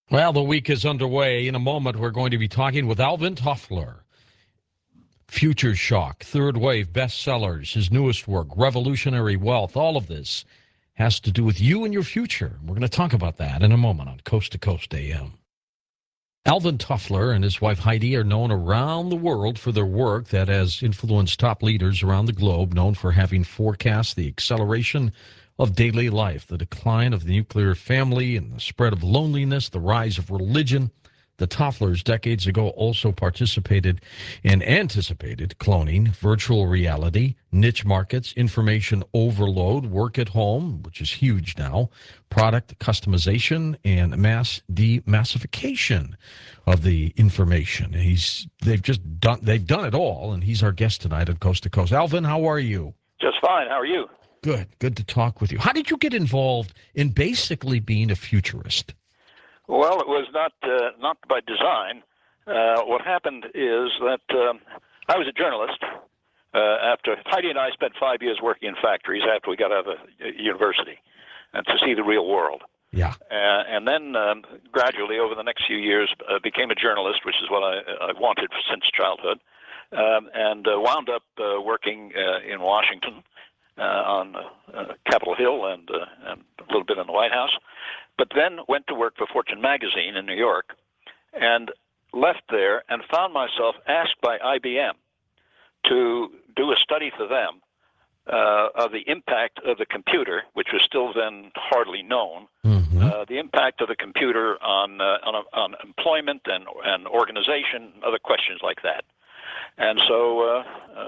Well, the week is underway. In a moment, we're going to be talking with Alvin Toffler. Future Shock, Third Wave bestsellers, his newest work, Revolutionary Wealth. All of this has to do with you and your future. We're going to talk about that in a moment on Coast to Coast AM. Alvin Toffler and his wife Heidi are known around the world for their work that has influenced top leaders around the globe, known for having forecast the acceleration of daily life, the decline of the nuclear family and the spread of loneliness, the rise of religion. The Tofflers decades ago also participated in anticipated cloning, virtual reality, niche markets, information overload, work at home, which is huge now, product customization, and mass demassification of the information. They've done it all, and he's our guest tonight at Coast to Coast. Alvin, how are you? Just fine. How are you? Good to talk with you. How did you get involved in basically being a futurist? Well, it was not by design. What happened is that I was a journalist. After Heidi and I spent 5 years working in factories after we got out of university, and to see the real world. Yeah. And then gradually, over the next few years, became a journalist, which is what I wanted since childhood, and wound up working in Washington on Capitol Hill and a little bit in the White House. But then went to work for Fortune magazine in New York and left there and found myself asked by IBM to do a study for them of the impact of the computer, which was still then hardly known, the impact of the computer on employment and organization, other questions like that. And so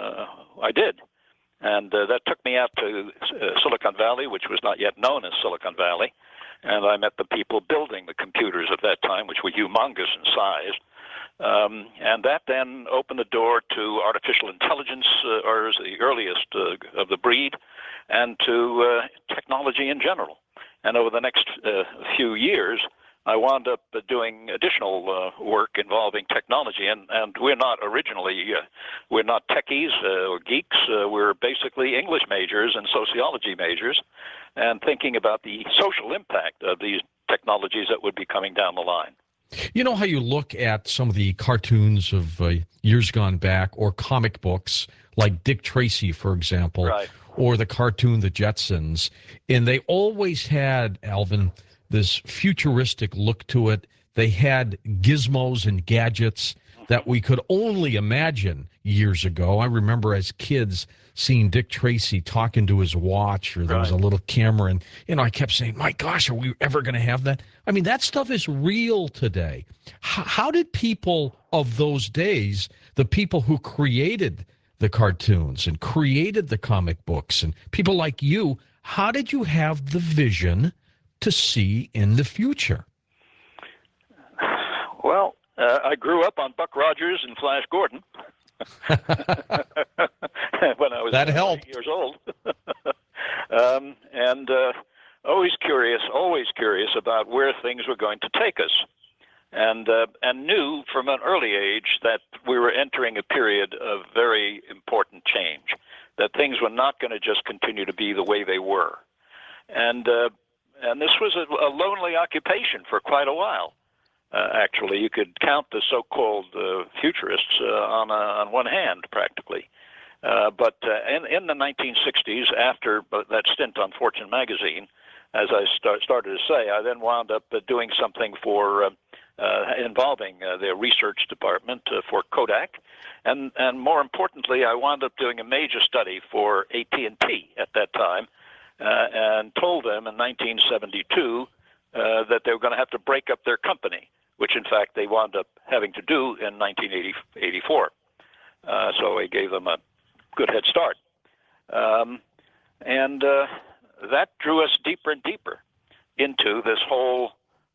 I did. And that took me out to Silicon Valley, which was not yet known as Silicon Valley. And I met the people building the computers at that time, which were humongous in size. And that then opened the door to artificial intelligence, or as the earliest of the breed, and to technology in general. And over the next few years, I wound up doing additional work involving technology, and we're not originally, we're not techies or geeks. We're basically English majors and sociology majors, and thinking about the social impact of these technologies that would be coming down the line. You know how you look at some of the cartoons of years gone back, or comic books, like Dick Tracy, for example, right, or the cartoon The Jetsons, and they always had, Alvin, this futuristic look to it. They had gizmos and gadgets that we could only imagine years ago. I remember as kids seeing Dick Tracy talking to his watch, or there was a little camera, and I kept saying, my gosh, are we ever going to have that? I mean, that stuff is real today. How did people of those days, the people who created the cartoons and created the comic books, and people like you, how did you have the vision to see in the future? Well, I grew up on Buck Rogers and Flash Gordon when I was 8 years old. And always curious about where things were going to take us. And knew from an early age that we were entering a period of very important change, that things were not going to just continue to be the way they were. And this was a lonely occupation for quite a while. Actually, you could count the so-called futurists on one hand, practically. But in the 1960s, after that stint on Fortune magazine, as I started to say, I then wound up doing something for involving their research department for Kodak, and more importantly, I wound up doing a major study for AT&T at that time. And told them in 1972 that they were going to have to break up their company, which in fact they wound up having to do in 1984. So I gave them a good head start. And that drew us deeper and deeper into this whole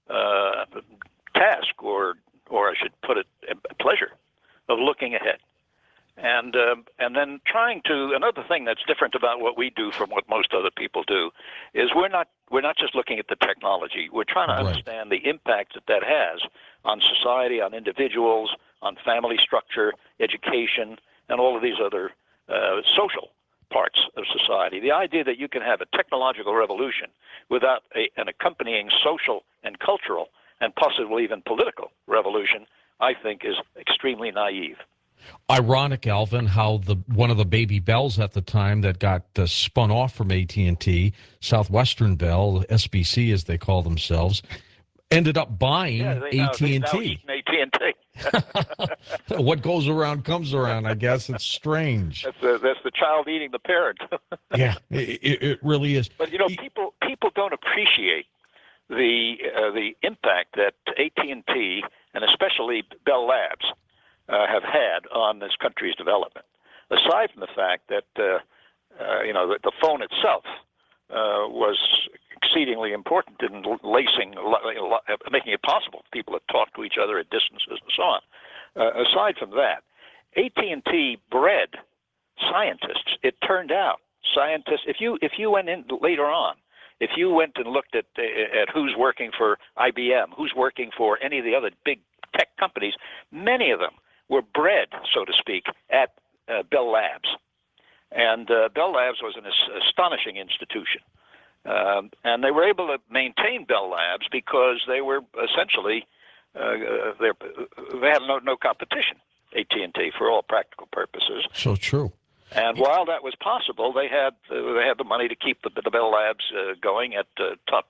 task, or I should put it, pleasure of looking ahead. And then trying to, another thing that's different about what we do from what most other people do is we're not just looking at the technology. We're trying to understand the impact that has on society, on individuals, on family structure, education, and all of these other social parts of society. The idea that you can have a technological revolution without an accompanying social and cultural and possibly even political revolution, I think is extremely naive. Ironic, Alvin, how one of the baby Bells at the time that got spun off from AT&T, Southwestern Bell, SBC as they call themselves, ended up buying AT&T. Now eating AT&T. What goes around comes around, I guess. It's strange. That's the child eating the parent. Yeah, it really is. But people don't appreciate the impact that AT&T and especially Bell Labs have had on this country's development. Aside from the fact that the phone itself was exceedingly important in making it possible for people to talk to each other at distances and so on. Aside from that, AT&T bred scientists. It turned out scientists. If you went in later on, if you went and looked at who's working for IBM, who's working for any of the other big tech companies, many of them were bred, so to speak, at Bell Labs. And Bell Labs was an astonishing institution. And they were able to maintain Bell Labs because they were essentially, they had no competition, AT&T, for all practical purposes. So true. And while that was possible, they had the money to keep the Bell Labs going at top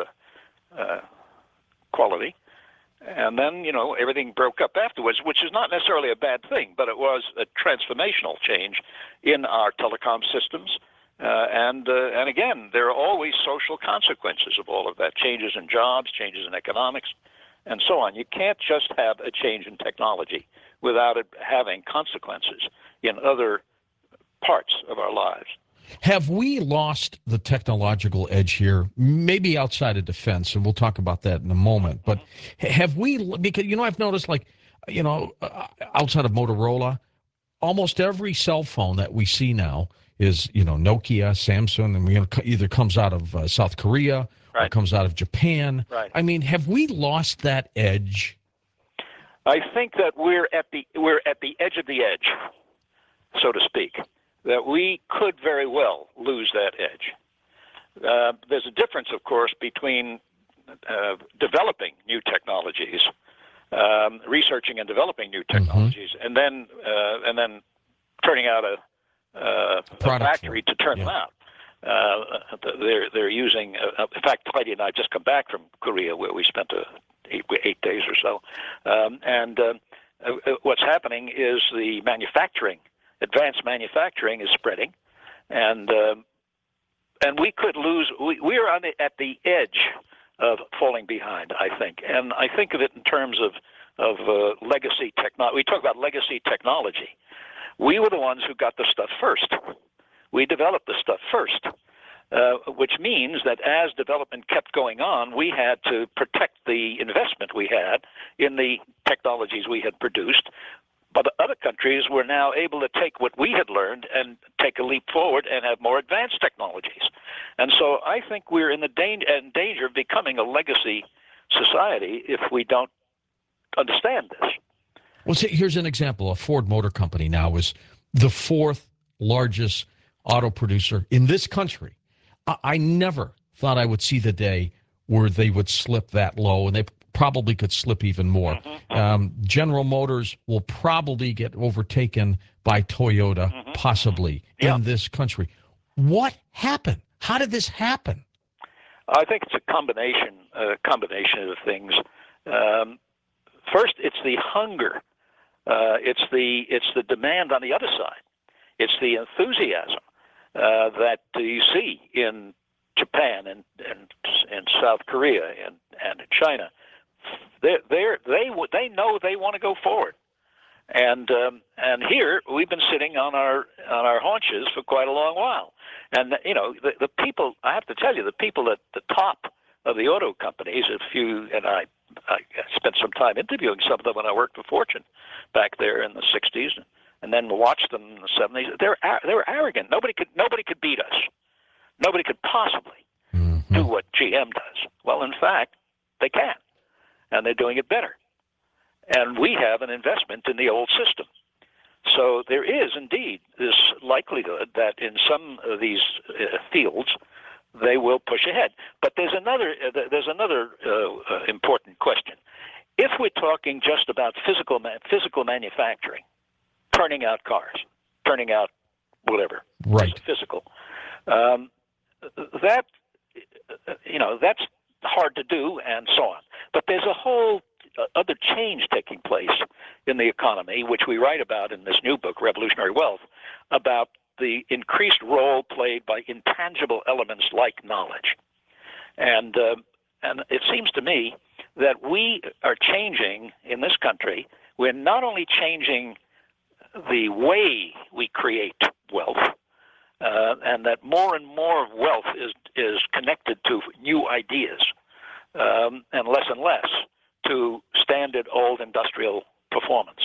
quality. And then, everything broke up afterwards, which is not necessarily a bad thing, but it was a transformational change in our telecom systems. And again, there are always social consequences of all of that, changes in jobs, changes in economics, and so on. You can't just have a change in technology without it having consequences in other parts of our lives. Have we lost the technological edge here, maybe outside of defense, and we'll talk about that in a moment, but have we, because, I've noticed, outside of Motorola, almost every cell phone that we see now is, Nokia, Samsung, and either comes out of South Korea or comes out of Japan. Right. I mean, have we lost that edge? I think that we're at the edge of the edge, so to speak, that we could very well lose that edge. There's a difference, of course, between developing new technologies, researching and developing new technologies, and then turning out a factory to turn them out. They're using. In fact, Heidi and I just come back from Korea, where we spent 8 days or so, and what's happening is the advanced manufacturing is spreading, and we could lose. We're at the edge of falling behind, I think, and I think of it in terms of legacy technology. We talk about legacy technology. We were the ones who got the stuff first. We developed the stuff first, which means that as development kept going on, we had to protect the investment we had in the technologies we had produced. But other countries were now able to take what we had learned and take a leap forward and have more advanced technologies. And so I think we're in danger of becoming a legacy society if we don't understand this. Well, see, here's an example. A Ford Motor Company now is the fourth largest auto producer in this country. I never thought I would see the day where they would slip that low, and they probably could slip even more. General Motors will probably get overtaken by Toyota, possibly, in this country. What happened? How did this happen? I think it's a combination of things. First, it's the hunger. It's the demand on the other side. It's the enthusiasm that you see in Japan and South Korea and in China. They know they want to go forward, and here we've been sitting on our haunches for quite a long while. And the people, I have to tell you, the people at the top of the auto companies, I spent some time interviewing some of them when I worked for Fortune back there in the '60s, and then watched them in the '70s. They were arrogant. Nobody could beat us. Nobody could possibly do what GM does. Well, in fact, they can. And they're doing it better. And we have an investment in the old system. So there is indeed this likelihood that in some of these fields, they will push ahead. But there's another important question. If we're talking just about physical manufacturing, turning out cars, turning out whatever, right, physical, that's hard to do, and so on. But there's a whole other change taking place in the economy, which we write about in this new book, Revolutionary Wealth, about the increased role played by intangible elements like knowledge. And it seems to me that we are changing in this country. We're not only changing the way we create wealth, and that more and more of wealth is connected to new ideas, and less to standard old industrial performance.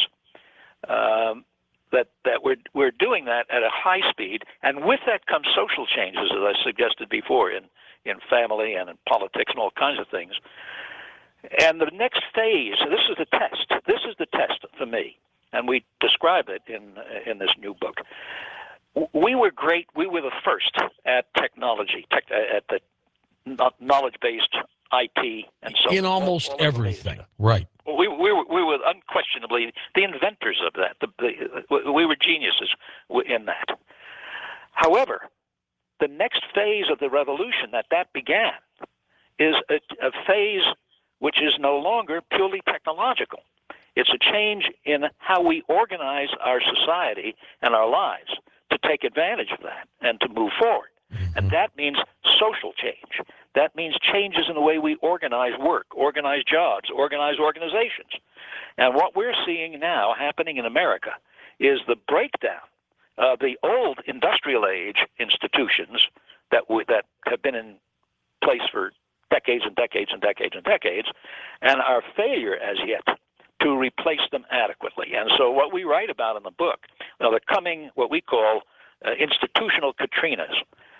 That we're doing that at a high speed, and with that comes social changes, as I suggested before, in family and in politics and all kinds of things. And the next phase, this is the test. This is the test for me, and we describe it in this new book. We were great. We were the first at technology, at the knowledge-based IT and so on. In almost everything, right. We were unquestionably the inventors of that. We were geniuses in that. However, the next phase of the revolution that began is a phase which is no longer purely technological. It's a change in how we organize our society and our lives to take advantage of that and to move forward. Mm-hmm. And that means social change. That means changes in the way we organize work, organize jobs, organize organizations. And what we're seeing now happening in America is the breakdown of the old industrial age institutions that have been in place for decades and decades and decades and decades, and our failure as yet to replace them adequately. And so what we write about in the book, the coming, what we call institutional Katrinas.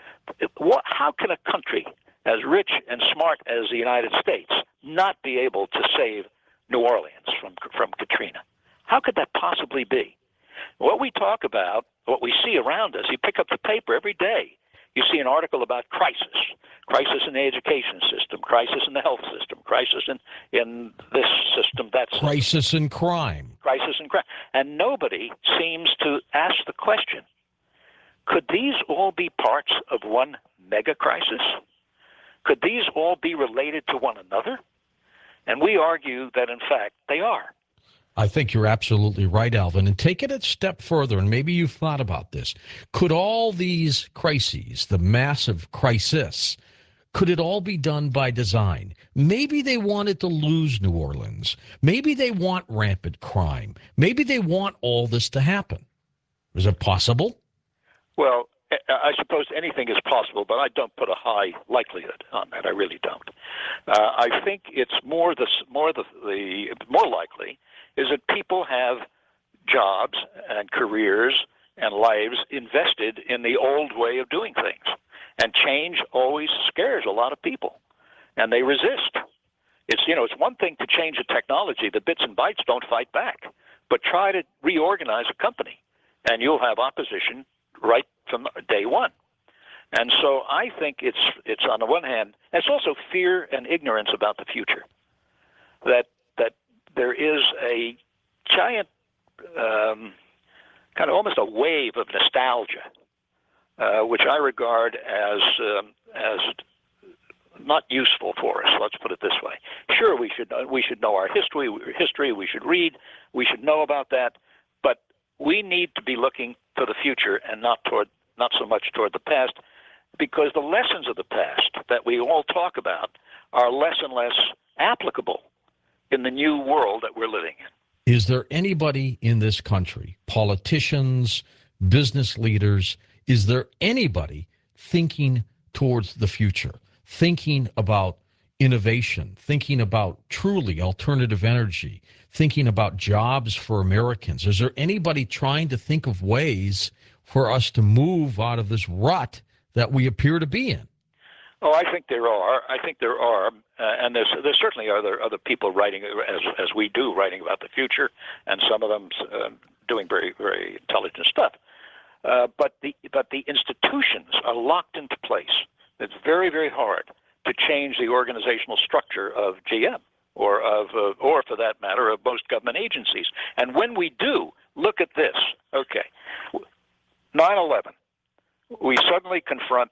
How can a country as rich and smart as the United States not be able to save New Orleans from Katrina? How could that possibly be? What we talk about, what we see around us, you pick up the paper every day, you see an article about crisis in the education system, crisis in the health system, crisis in this system, that system. Crisis in crime. Crisis in crime. And nobody seems to ask the question, could these all be parts of one mega crisis? Could these all be related to one another? And we argue that, in fact, they are. I think you're absolutely right, Alvin. And take it a step further, and maybe you've thought about this. Could all these crises, the massive crisis, could it all be done by design? Maybe they wanted to lose New Orleans. Maybe they want rampant crime. Maybe they want all this to happen. Is it possible? Well, I suppose anything is possible, but I don't put a high likelihood on that. I really don't. I think it's more likely is that people have jobs and careers and lives invested in the old way of doing things. And change always scares a lot of people, and they resist. It's one thing to change the technology. The bits and bytes don't fight back. But try to reorganize a company, and you'll have opposition right from day one. And so I think it's on the one hand, it's also fear and ignorance about the future. That there is a giant kind of almost a wave of nostalgia, which I regard as not useful for us. Let's put it this way. Sure, we should know our history. We should read. We should know about that. But we need to be looking to the future and not so much toward the past, because the lessons of the past that we all talk about are less and less applicable in the new world that we're living in. Is there anybody in this country, politicians, business leaders, is there anybody thinking towards the future, thinking about innovation, thinking about truly alternative energy, thinking about jobs for Americans? Is there anybody trying to think of ways for us to move out of this rut that we appear to be in? Oh, I think there are. And there certainly are other people writing as we do, writing about the future, and some of them doing very, very intelligent stuff. But the institutions are locked into place. It's very, very hard to change the organizational structure of GM or for that matter, of most government agencies. And when we do, look at this. Okay, 9/11. We suddenly confront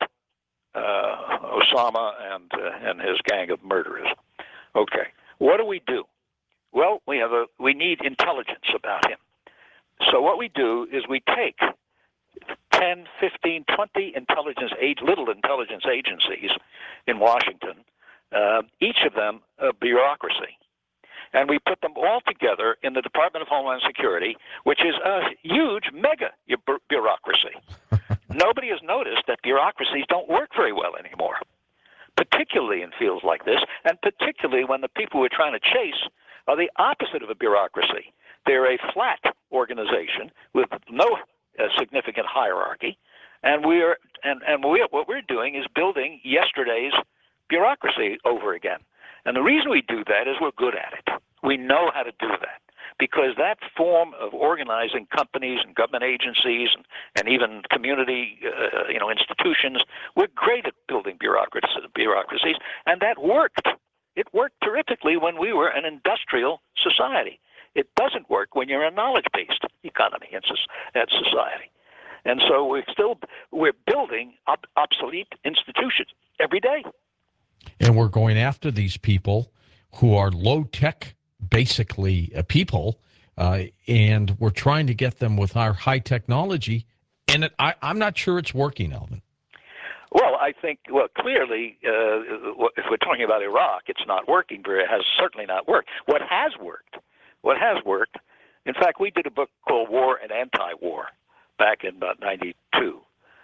Osama and his gang of murderers. Okay, what do? Well, we need intelligence about him. So what we do is we take 10, 15, 20 little intelligence agencies in Washington, each of them a bureaucracy, and we put them all together in the Department of Homeland Security, which is a huge mega bureaucracy. Nobody has noticed that bureaucracies don't work very well anymore, particularly in fields like this, and particularly when the people we're trying to chase are the opposite of a bureaucracy. They're a flat organization with no significant hierarchy, and what we're doing is building yesterday's bureaucracy over again. And the reason we do that is we're good at it. We know how to do that because that form of organizing companies and government agencies and even community institutions, we're great at building bureaucracies, and that worked. It worked terrifically when we were an industrial society. It doesn't work when you're a knowledge-based economy and society. And so we're building obsolete institutions every day. And we're going after these people who are low-tech, basically, people, and we're trying to get them with our high technology. And I'm not sure it's working, Alvin. Well, I think, clearly, if we're talking about Iraq, it's not working. It has certainly not worked. What has worked, in fact, we did a book called War and Anti-War back in about 92.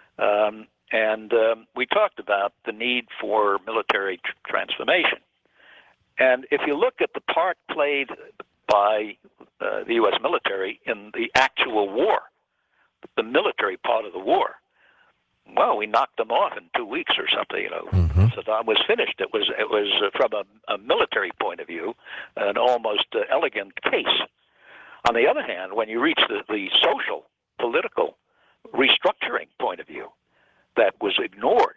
And we talked about the need for military transformation. And if you look at the part played by the U.S. military in the actual war, the military part of the war, well, we knocked them off in 2 weeks or something. Saddam was finished. It was from a military point of view, an almost elegant case. On the other hand, when you reach the social, political restructuring point of view, that was ignored.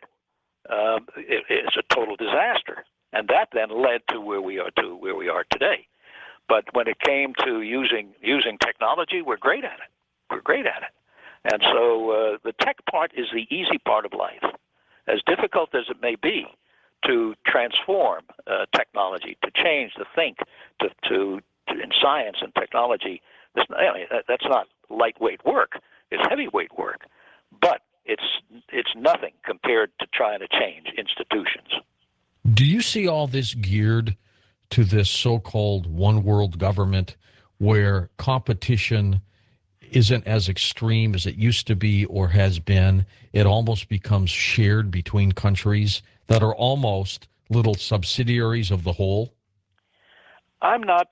It's a total disaster, and that then led to where we are today. But when it came to using technology, we're great at it. And so the tech part is the easy part of life. As difficult as it may be to transform technology, to change, to think, to in science and technology, that's not lightweight work. It's heavyweight work. But it's nothing compared to trying to change institutions. Do you see all this geared to this so-called one world government where competition isn't as extreme as it used to be or has been? It almost becomes shared between countries that are almost little subsidiaries of the whole? I'm not,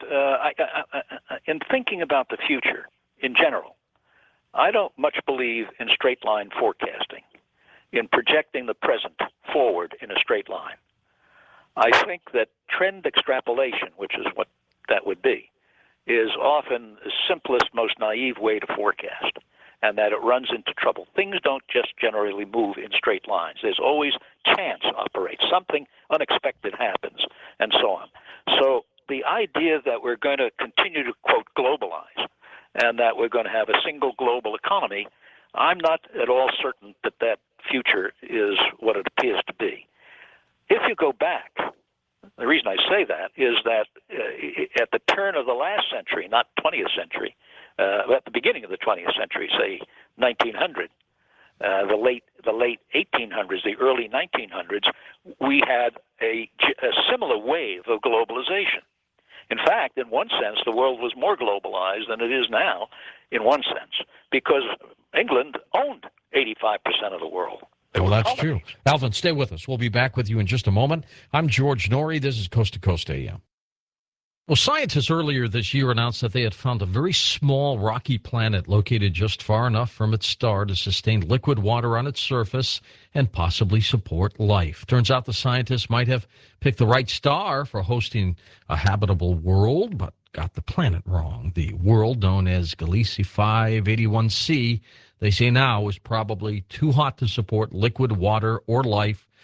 in thinking about the future in general, I don't much believe in straight line forecasting, in projecting the present forward in a straight line. I think that trend extrapolation, which is what that would be, is often the simplest, most naive way to forecast, and that it runs into trouble. Things don't just generally move in straight lines. There's always chance operates. Something unexpected happens, and so on. So the idea that we're going to continue to, quote, globalize, and that we're going to have a single global economy, I'm not at all certain that that future is what it appears to be. If you go back, the reason I say that is that at the turn of the last century, not 20th century, at the beginning of the 20th century, say 1900, the late 1800s, the early 1900s, we had a similar wave of globalization. In fact, in one sense, the world was more globalized than it is now, in one sense, because England owned 85% of the world. Well, that's true. Alvin, stay with us. We'll be back with you in just a moment. I'm George Noory. This is Coast to Coast AM. Well, scientists earlier this year announced that they had found a very small rocky planet located just far enough from its star to sustain liquid water on its surface and possibly support life. Turns out the scientists might have picked the right star for hosting a habitable world, but got the planet wrong. The world, known as Gliese 581c, they say now is probably too hot to support liquid water or life,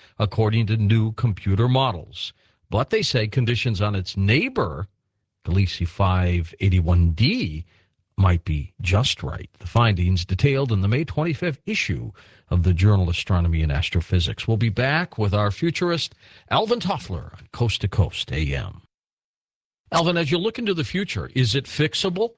according to new computer models. But they say conditions on its neighbor, Gliese 581d, might be just right. The findings detailed in the May 25th issue of the journal Astronomy and Astrophysics. We'll be back with our futurist, Alvin Toffler, on Coast to Coast AM. Alvin, as you look into the future, is it fixable?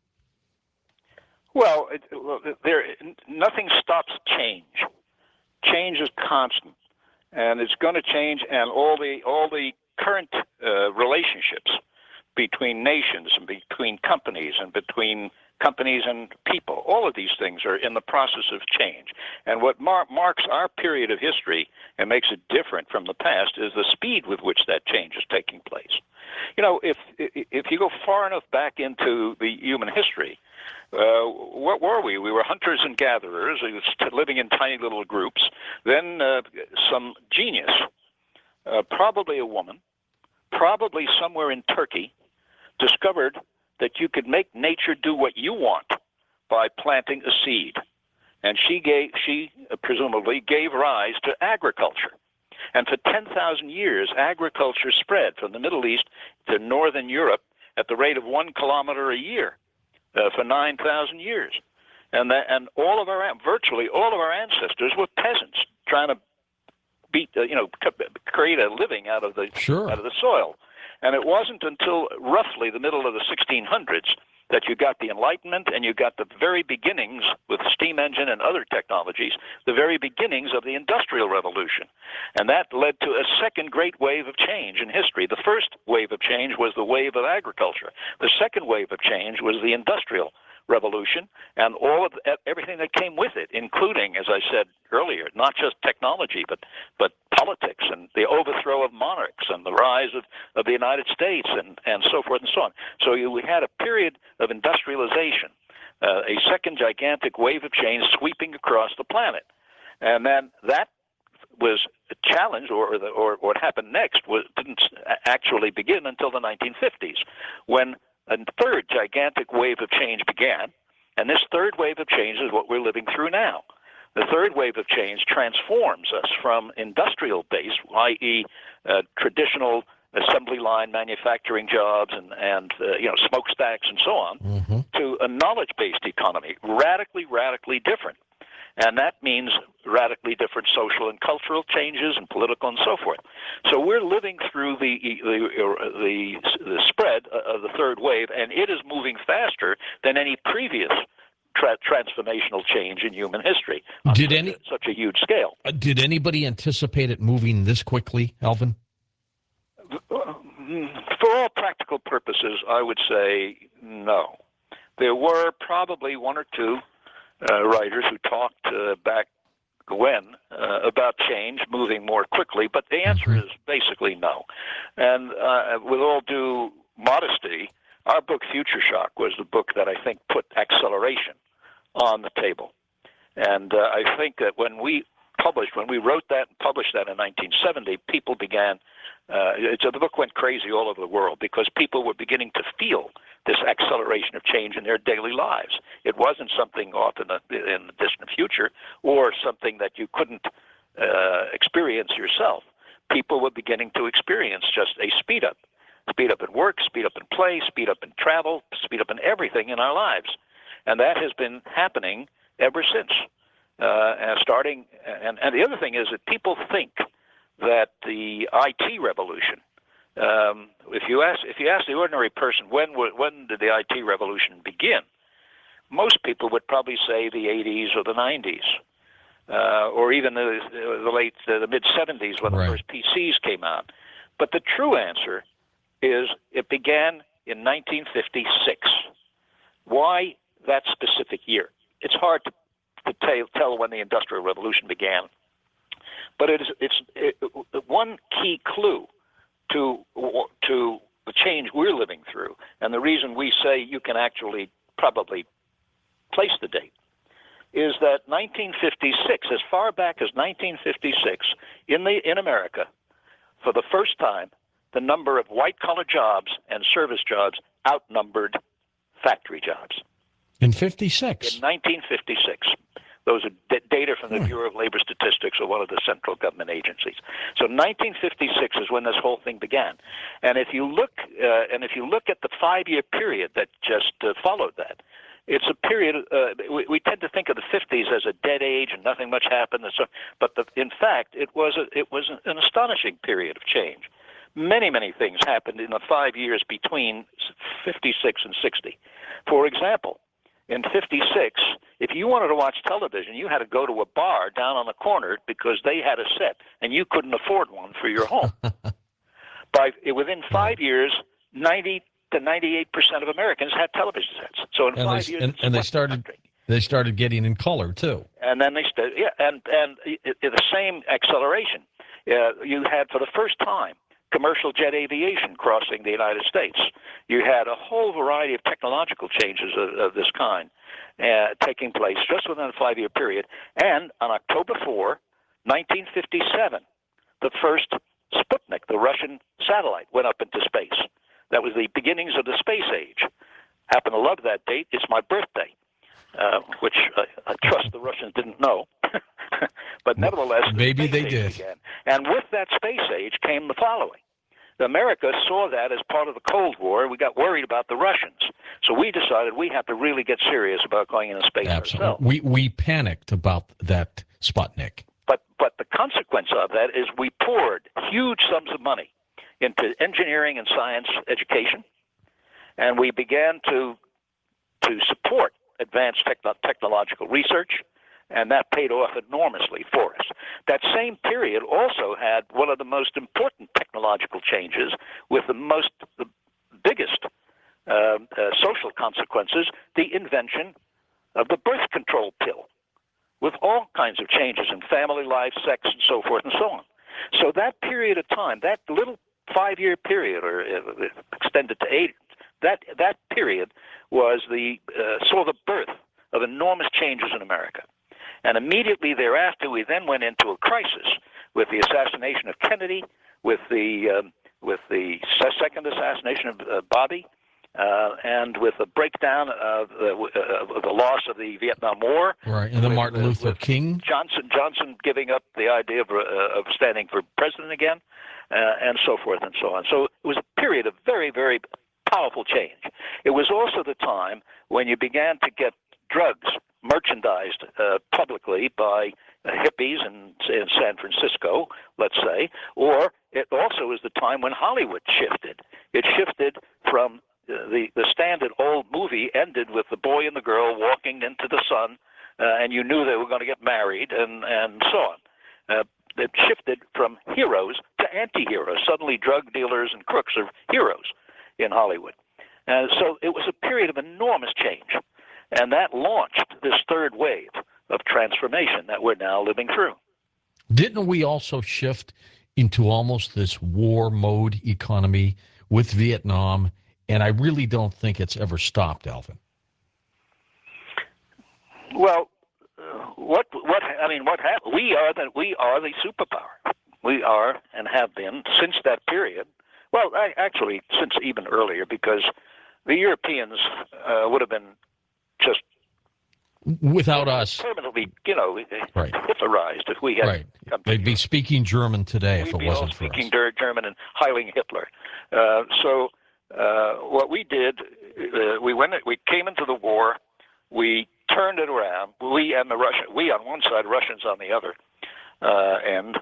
Well, nothing stops change. Change is constant, and it's going to change. And all the current relationships between nations and between companies and between companies and people, all of these things are in the process of change. And what marks our period of history and makes it different from the past is the speed with which that change is taking place. You know, if you go far enough back into the human history, what were we? We were hunters and gatherers, living in tiny little groups. Then some genius, probably a woman, probably somewhere in Turkey, discovered that you could make nature do what you want by planting a seed. And she presumably gave rise to agriculture. And for 10,000 years, agriculture spread from the Middle East to northern Europe at the rate of 1 kilometer a year for 9,000 years. And virtually all of our ancestors were peasants trying to create a living out of the soil. And it wasn't until roughly the middle of the 1600s that you got the Enlightenment and you got the very beginnings, with the steam engine and other technologies, the very beginnings of the Industrial Revolution. And that led to a second great wave of change in history. The first wave of change was the wave of agriculture. The second wave of change was the Industrial Revolution and everything that came with it, including, as I said earlier, not just technology, but politics and the overthrow of monarchs and the rise of the United States and so forth and so on. So we had a period of industrialization, a second gigantic wave of change sweeping across the planet. And then that was a challenge, or what happened next didn't actually begin until the 1950s, when a third gigantic wave of change began, and this third wave of change is what we're living through now. The third wave of change transforms us from industrial base, i.e., traditional assembly line manufacturing jobs and smokestacks and so on, to a knowledge-based economy, radically different. And that means radically different social and cultural changes and political and so forth. So we're living through the spread of the third wave, and it is moving faster than any previous transformational change in human history on such a huge scale. Did anybody anticipate it moving this quickly, Alvin? For all practical purposes, I would say no. There were probably one or two writers who talked back when about change moving more quickly, but the answer is basically no. And with all due modesty, our book Future Shock was the book that I think put acceleration on the table. And I think that when we wrote that and published that in 1970, people began, the book went crazy all over the world because people were beginning to feel this acceleration of change in their daily lives. It wasn't something off in the distant future or something that you couldn't experience yourself. People were beginning to experience just a speed up in work, speed up in play, speed up in travel, speed up in everything in our lives. And that has been happening ever since. And the other thing is that people think that the IT revolution, if you ask the ordinary person when did the IT revolution begin, most people would probably say the 80s or the 90s, or even the mid 70s when the first PCs came out. But the true answer is it began in 1956. Why that specific year? It's hard to tell when the Industrial Revolution began, but it's one key clue to the change we're living through, and the reason we say you can actually probably place the date is that 1956, as far back as 1956, in America, for the first time, the number of white-collar jobs and service jobs outnumbered factory jobs. In 56? In 1956. Those are data from the Bureau of Labor Statistics or one of the central government agencies. So 1956 is when this whole thing began. And if you look at the 5-year period that just followed that, it's a period. We tend to think of the 50s as a dead age and nothing much happened. And so, but in fact, it was an astonishing period of change. Many, many things happened in the 5 years between 56 and 60. For example, in 56, if you wanted to watch television, you had to go to a bar down on the corner because they had a set, and you couldn't afford one for your home. Within 5 years, 90 to 98% of Americans had television sets. So in 5 years, they started getting in color too. And then the same acceleration. You had for the first time commercial jet aviation crossing the United States. You had a whole variety of technological changes of this kind taking place just within a 5-year period. And on October 4, 1957, the first Sputnik, the Russian satellite, went up into space. That was the beginnings of the space age. Happen to love that date. It's my birthday, which I trust the Russians didn't know. But nevertheless, maybe they did. Began. And with that space age came the following. America saw that as part of the Cold War. We got worried about the Russians. So we decided we have to really get serious about going into space ourselves. We panicked about that Sputnik. But the consequence of that is we poured huge sums of money into engineering and science education, and we began to support advanced technological research, and that paid off enormously for us. That same period also had one of the most important technological changes with the biggest social consequences, the invention of the birth control pill, with all kinds of changes in family life, sex, and so forth and so on. So that period of time, that little 5-year period, or extended to 8, that period was saw the birth of enormous changes in America. And immediately thereafter, we then went into a crisis with the assassination of Kennedy, with the second assassination of Bobby, and with the breakdown of the loss of the Vietnam War. Right, and then Martin Luther King. Johnson giving up the idea of standing for president again, and so forth and so on. So it was a period of very, very powerful change. It was also the time when you began to get drugs merchandised publicly by hippies in San Francisco, let's say, or it also was the time when Hollywood shifted. It shifted from the standard old movie ended with the boy and the girl walking into the sun, and you knew they were going to get married, and so on. It shifted from heroes to anti-heroes. Suddenly drug dealers and crooks are heroes in Hollywood. So it was a period of enormous change. And that launched this third wave of transformation that we're now living through. Didn't we also shift into almost this war mode economy with Vietnam? And I really don't think it's ever stopped, Alvin. Well, what happened? We are the superpower. We are and have been since that period. Well, actually, since even earlier, because the Europeans would have been just without us permanently, right. Hitlerized if we had. Right. They'd be speaking German today if it wasn't for us. Speaking German and heiling Hitler. So what we did, we came into the war. We turned it around. We and the Russians. We on one side, Russians on the other, and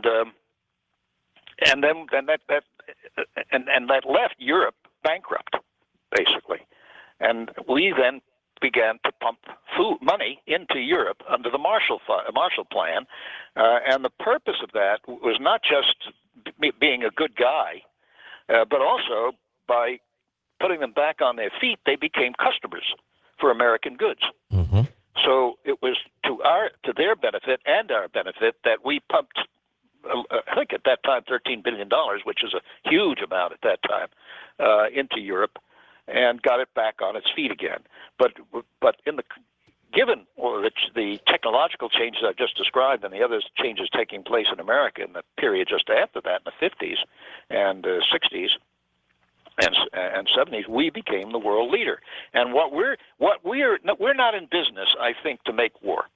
that left Europe bankrupt, basically, and we then began to pump money into Europe under the Marshall Plan, and the purpose of that was not just being a good guy, but also by putting them back on their feet, they became customers for American goods. Mm-hmm. So it was to their benefit and our benefit that we pumped, I think at that time, $13 billion, which is a huge amount at that time, into Europe, and got it back on its feet again. But given the technological changes I've just described and the other changes taking place in America in the period just after that, in the 50s and 60s and 70s, we became the world leader. And we're not in business, I think, to make war.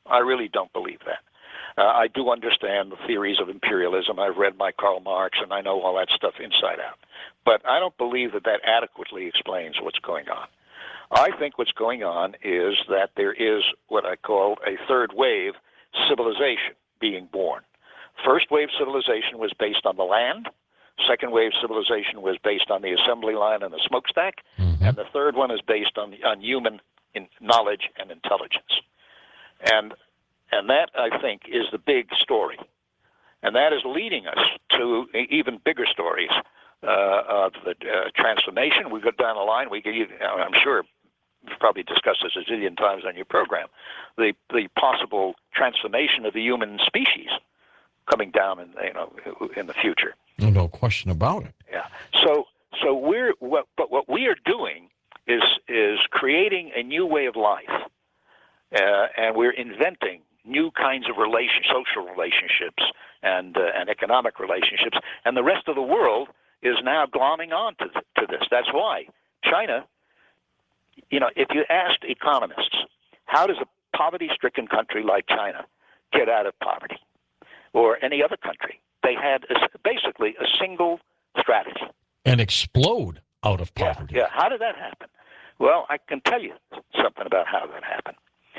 I really don't believe that. I do understand the theories of imperialism. I've read my Karl Marx, and I know all that stuff inside out. But I don't believe that that adequately explains what's going on. I think what's going on is that there is what I call a third wave civilization being born. First wave civilization was based on the land. Second wave civilization was based on the assembly line and the smokestack. Mm-hmm. And the third one is based on human knowledge and intelligence. And that, I think, is the big story. And that is leading us to even bigger stories of the transformation. We go down the line. I'm sure you've probably discussed this a zillion times on your program, the possible transformation of the human species coming down in the future. No question about it. Yeah. So what we are doing is creating a new way of life, and we're inventing new kinds of social relationships and economic relationships, and the rest of the world is now glomming on to this. That's why China, if you asked economists, how does a poverty-stricken country like China get out of poverty, or any other country, they had basically a single strategy. And explode out of poverty. Yeah. How did that happen? Well, I can tell you something about how that happened.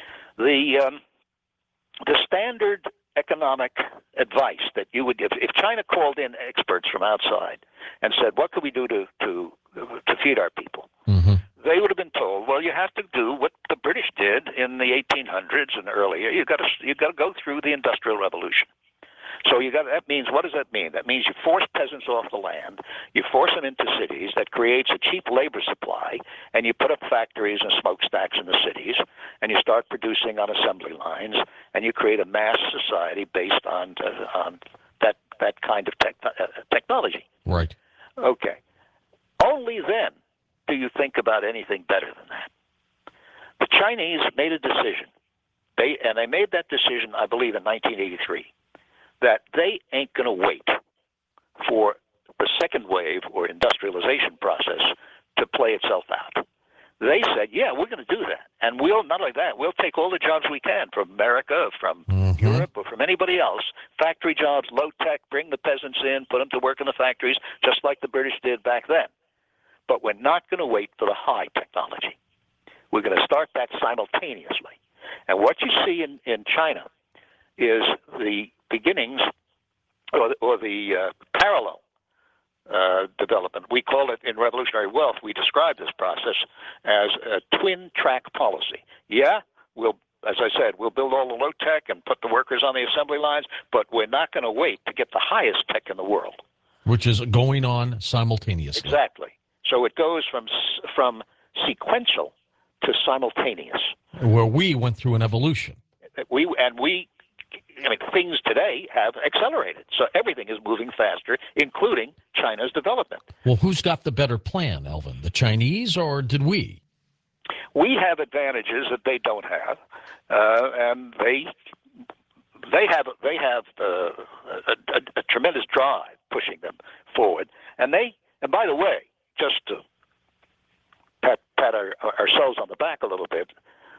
The standard economic advice that you would give, if China called in experts from outside and said, what could we do to feed our people? Mm-hmm. They would have been told, well, you have to do what the British did in the 1800s and earlier. You've got to go through the Industrial Revolution. So that means, what does that mean? That means you force peasants off the land, you force them into cities, that creates a cheap labor supply, and you put up factories and smokestacks in the cities, and you start producing on assembly lines, and you create a mass society based on that kind of technology. Right. Okay. Only then do you think about anything better than that. The Chinese made a decision. They made that decision, I believe, in 1983. That they ain't going to wait for the second wave or industrialization process to play itself out. They said, yeah, we're going to do that. And not only that, we'll take all the jobs we can from America, from Europe, or from anybody else, factory jobs, low-tech, bring the peasants in, put them to work in the factories, just like the British did back then. But we're not going to wait for the high technology. We're going to start that simultaneously. And what you see in China is the beginnings or the parallel development. We call it in Revolutionary Wealth, we describe this process as a twin-track policy. Yeah, as I said, we'll build all the low tech and put the workers on the assembly lines, but we're not going to wait to get the highest tech in the world. Which is going on simultaneously. Exactly. So it goes from sequential to simultaneous. Where we went through an evolution. Things today have accelerated. So everything is moving faster, including China's development. Well, who's got the better plan, Elvin? The Chinese or did we? We have advantages that they don't have, and they have a tremendous drive pushing them forward. And by the way, just to pat ourselves on the back a little bit,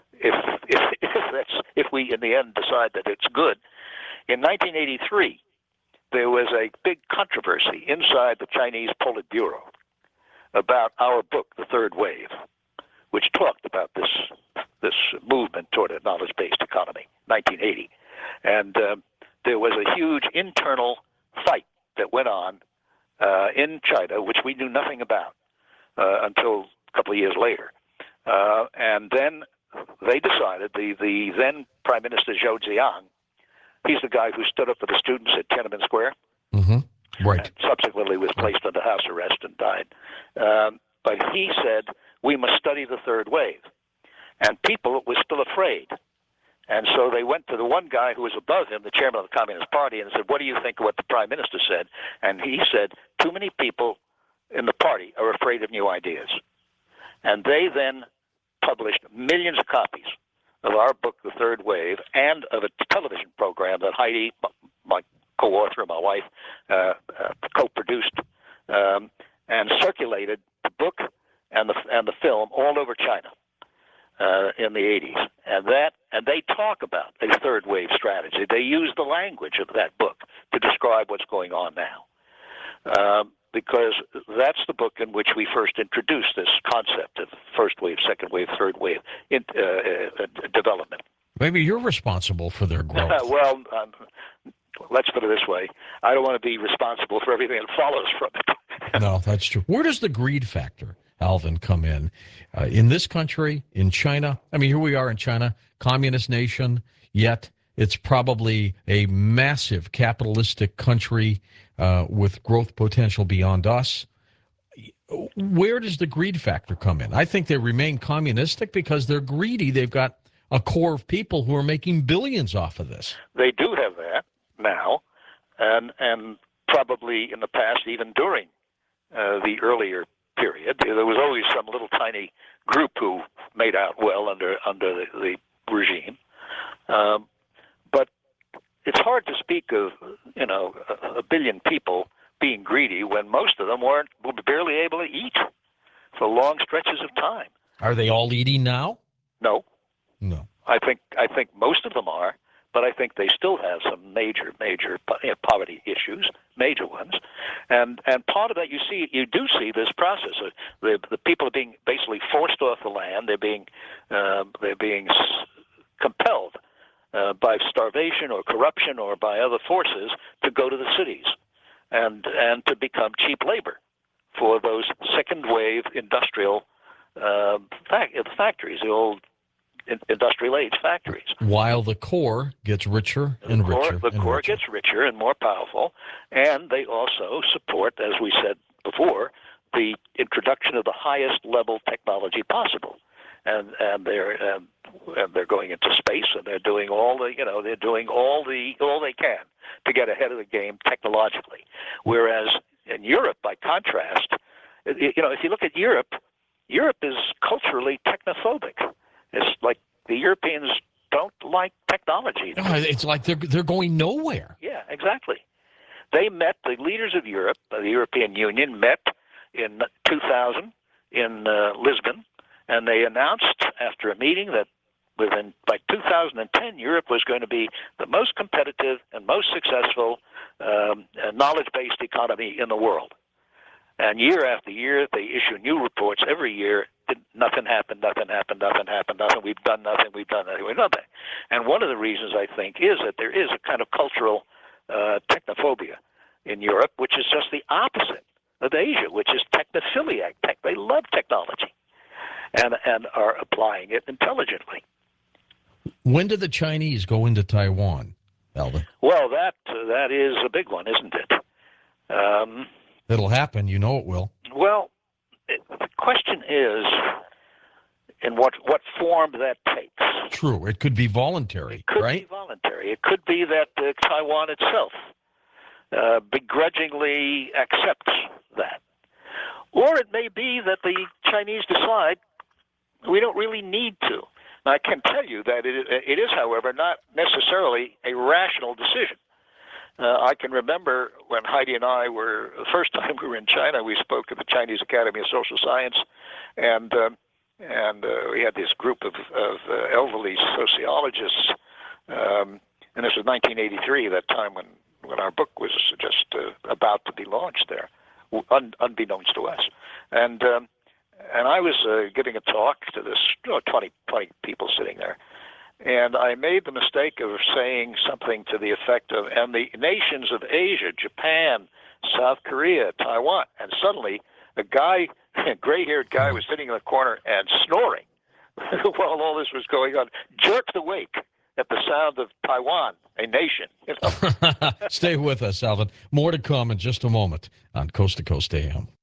if we in the end decide that it's good, in 1983 there was a big controversy inside the Chinese Politburo about our book, The Third Wave, which talked about this movement toward a knowledge-based economy, 1980, and there was a huge internal fight that went on in China, which we knew nothing about until a couple of years later, and then they decided, the then Prime Minister Zhou Ziyang, he's the guy who stood up for the students at Tiananmen Square, right? And subsequently was placed under house arrest and died. But he said, we must study the third wave. And people were still afraid. And so they went to the one guy who was above him, the chairman of the Communist Party, and said, what do you think of what the Prime Minister said? And he said, too many people in the party are afraid of new ideas. And they then published millions of copies of our book, The Third Wave, and of a television program that Heidi, my co-author, my wife, co-produced, and circulated the book and the film all over China in the 80s. And that, and they talk about a third wave strategy. They use the language of that book to describe what's going on now. Because that's the book in which we first introduced this concept of first wave, second wave, third wave development. Maybe you're responsible for their growth. Well, let's put it this way. I don't want to be responsible for everything that follows from it. No, that's true. Where does the greed factor, Alvin, come in this country, in China? I mean, here we are in China, communist nation, yet it's probably a massive capitalistic country with growth potential beyond us. Where does the greed factor come in? I think they remain communistic because they're greedy. They've got a core of people who are making billions off of this. They do have that now, and probably in the past, even during the earlier period. There was always some little tiny group who made out well under the regime. But it's hard to speak of, a billion people being greedy when most of them were barely able to eat for long stretches of time. Are they all eating now? No. No. I think most of them are, but I think they still have some major poverty issues, major ones, and part of that you do see this process. The people are being basically forced off the land. They're being compelled by starvation or corruption or by other forces to go to the cities and to become cheap labor for those second wave industrial factories, the old industrial age factories. While the core gets richer and richer. The core gets richer and more powerful, and they also support, as we said before, the introduction of the highest level technology possible. And they're going into space, and they're doing all they can to get ahead of the game technologically. Whereas in Europe, by contrast, if you look at Europe is culturally technophobic. It's like the Europeans don't like technology. No, it's like they're going nowhere. Yeah, exactly. The leaders of Europe, the European Union, met in 2000 in Lisbon, and they announced after a meeting that by 2010, Europe was going to be the most competitive and most successful knowledge-based economy in the world. And year after year, they issue new reports every year. Nothing happened. We've done nothing. And one of the reasons, I think, is that there is a kind of cultural technophobia in Europe, which is just the opposite of Asia, which is technophiliac. They love technology and are applying it intelligently. When did the Chinese go into Taiwan, Alvin? Well, that is a big one, isn't it? It'll happen. You know it will. Well, the question is in what form that takes. True. It could be voluntary, It could right? be voluntary. It could be that Taiwan itself begrudgingly accepts that. Or it may be that the Chinese decide we don't really need to. Now, I can tell you that it is, however, not necessarily a rational decision. I can remember when Heidi and I the first time we were in China, we spoke at the Chinese Academy of Social Science, and we had this group of elderly sociologists, and this was 1983, that time when our book was just about to be launched there, unbeknownst to us. And I was giving a talk to this 20 people sitting there. And I made the mistake of saying something to the effect of, and the nations of Asia, Japan, South Korea, Taiwan, and suddenly a gray-haired guy was sitting in the corner and snoring while all this was going on, jerked awake at the sound of Taiwan, a nation. Stay with us, Alvin. More to come in just a moment on Coast to Coast AM.